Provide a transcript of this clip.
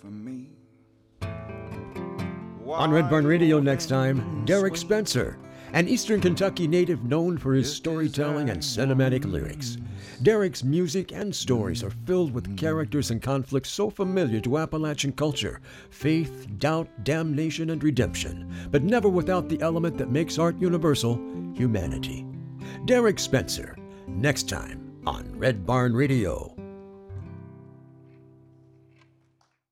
for me. On Red Barn Radio next time, Derek Spencer, an Eastern Kentucky native known for his storytelling and cinematic lyrics. Derek's music and stories are filled with characters and conflicts so familiar to Appalachian culture: faith, doubt, damnation, and redemption, but never without the element that makes art universal: humanity. Derek Spencer, next time on Red Barn Radio.